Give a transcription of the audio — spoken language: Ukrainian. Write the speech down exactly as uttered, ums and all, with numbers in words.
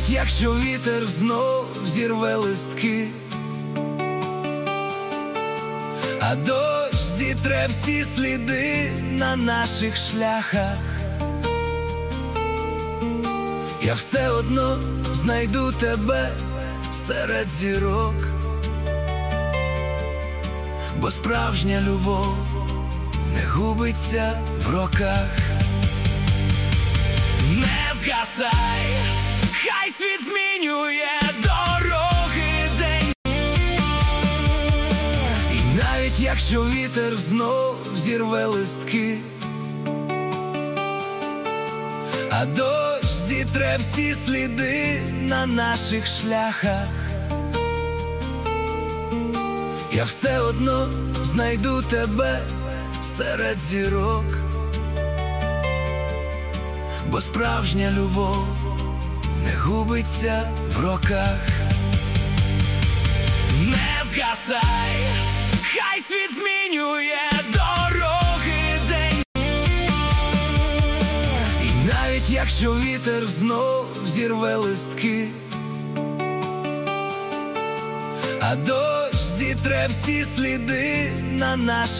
навіть якщо вітер знов зірве листки, а дощ зітре всі сліди на наших шляхах, я все одно знайду тебе серед зірок, бо справжня любов не губиться в роках. Не згасай, хай світ змінює дороги день, і навіть якщо вітер знов зірве листки, а дощ зітре всі сліди на наших шляхах, я все одно знайду тебе серед зірок, бо справжня любов не губиться в роках. Не згасай, хай світ змінює дороги день, і навіть якщо вітер знов зірве листки, а дощ зітре всі сліди на наших